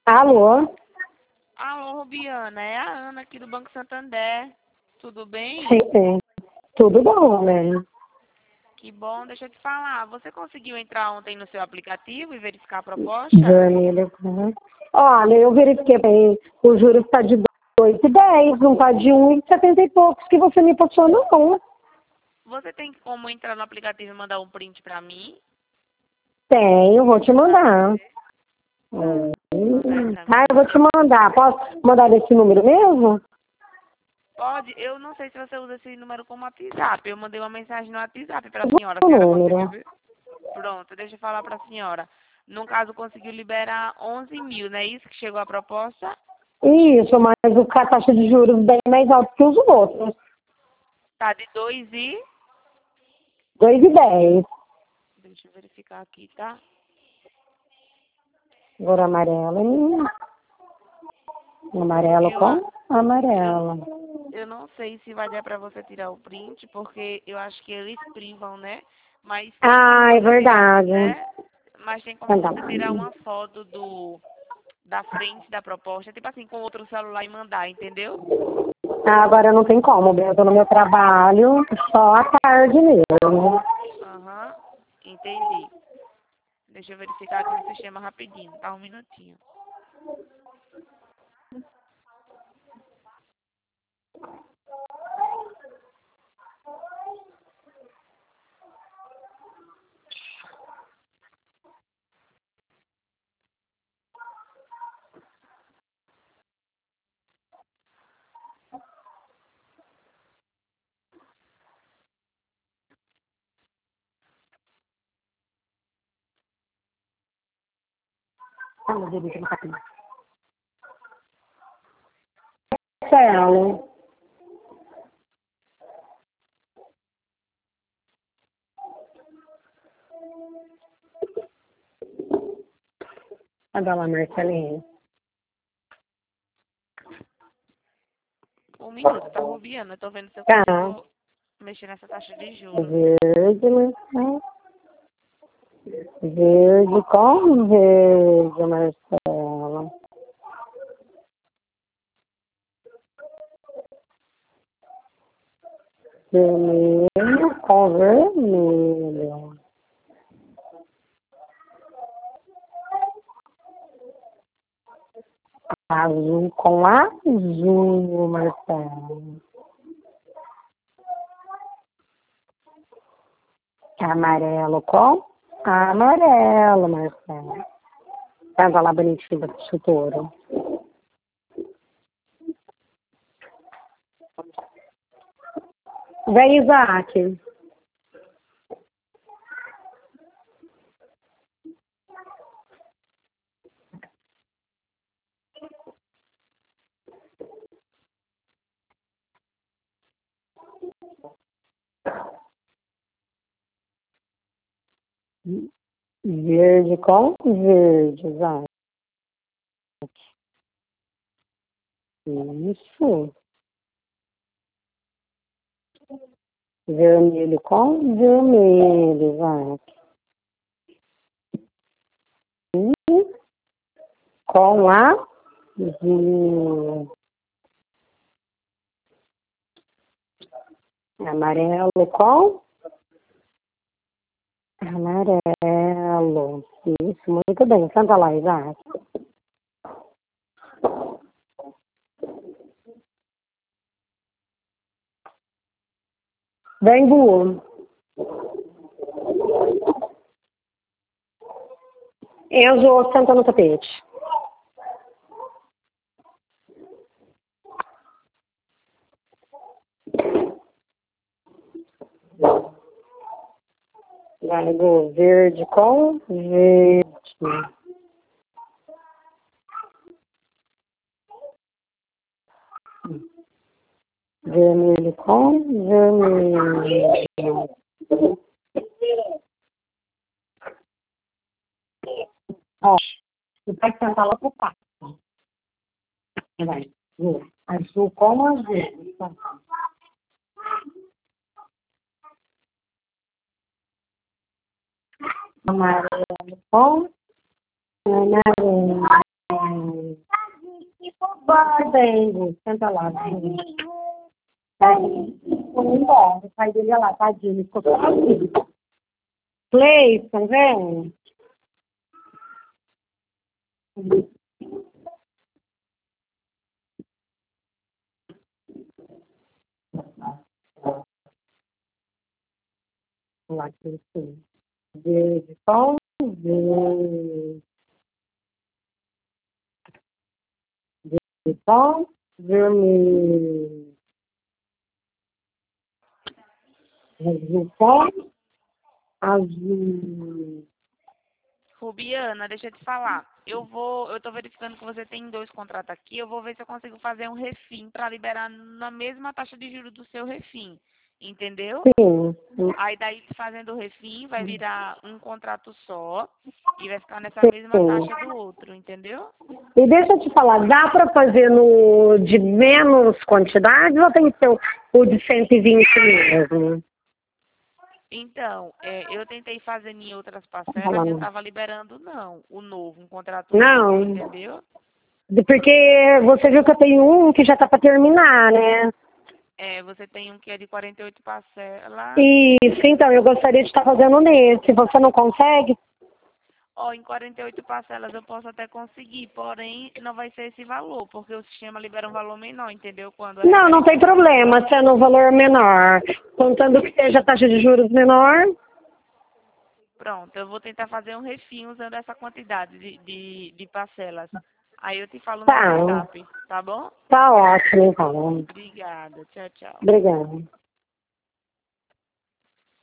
Alô? Alô, Rubiana, é a Ana aqui do Banco Santander. Tudo bem? Sim, tudo bom, né? Que bom, deixa eu te falar. Você conseguiu entrar ontem no seu aplicativo e verificar a proposta? Vermelho. Olha, eu verifiquei bem, o juros está de 2,10, não está de 1,70 e poucos que você me passou, não. Você tem como entrar no aplicativo e mandar um print pra mim? Tenho, vou te mandar. Manda aí pra Tá, mim. eu vou te mandar. Posso mandar desse número mesmo? Pode, eu não sei se você usa esse número como WhatsApp. Eu mandei uma mensagem no WhatsApp pra senhora. A O senhora conseguiu número. ver? Pronto, deixa eu falar pra senhora. No caso, conseguiu liberar 11 mil, não é isso que chegou a proposta? Isso, mas a taxa de juros bem mais alta que os outros. Tá de 2 e... 2,10. Deixa eu verificar aqui, tá? Agora amarelo. Amarelo Eu, com eu, amarelo. eu não sei se vai dar pra você tirar o print, porque eu acho que eles privam, né? Mas tem como Ah, é você tirar, verdade. né? Mas tem como Então, você tirar uma foto da frente da proposta, tipo assim, com outro celular e mandar, entendeu? agora não tem como, eu tô no meu trabalho só à tarde mesmo. Aham, entendi. Deixa eu verificar aqui no sistema rapidinho, tá? Um minutinho. Ah, meu Deus, não tá aqui. Marcelo. Olha lá, Marcelinho. Um minuto, tá, Rubiana? Eu tô vendo se eu Tá. consigo mexer nessa taxa de juros. Verde, Marcelo. Verde com verde, Marcelo. Vermelho com vermelho. Azul com azul, Marcelo. Amarelo com amarelo, Marcelo. Tava lá bonitinho da chutouro. Vem, Isaac. Verde com verde, Isaac. Isso. Vermelho com vermelho, Isaac. Com azul. Amarelo com amarelo. Isso, muito bem. Canta lá, Isaac. Vem, Bu. Enzo, senta no tapete. Vai, Bu. Verde com verde. Vermelho com vermelho. Ó, você vai sentar lá pro passo. Vai. Azul com azul. Amarelo com amarelo. Ai, bem, senta lá. Tadinho. Vamos embora. O pai dele é lá, tadinho. Ele ficou sozinho. Cleison, vem. Lá, Cleison. Verde, tom, verde. Verde, tom, vermelho. Verde, tom, azul. Rubiana, deixa eu te falar. Eu tô verificando que você tem 2 contratos aqui. Eu vou ver se eu consigo fazer um refim para liberar na mesma taxa de juros do seu refim. Entendeu? Sim. Aí daí fazendo o refim vai virar um contrato só e vai ficar nessa mesma Sim. taxa do outro, entendeu? E deixa eu te falar, dá para fazer no de menos quantidade ou tem que ser o de 120 mesmo? Então, eu tentei fazer em outras parcelas e não Falando. estava liberando, não, o novo, um contrato novo, Não, entendeu? porque você viu que eu tenho um que já tá para terminar, né? Você tem um que é de 48 parcelas. Isso, então, eu gostaria de estar fazendo nesse. Você não consegue? Ó, em 48 parcelas eu posso até conseguir, porém não vai ser esse valor, porque o sistema libera um valor menor, entendeu? Quando é Não, não referente tem ao valor. problema, sendo um valor menor. Contando que seja a taxa de juros menor, Pronto, eu vou tentar fazer um refim usando essa quantidade de parcelas. Aí eu te falo no tá. WhatsApp, tá bom? Tá ótimo, então. Obrigada. Tchau, tchau. Obrigada.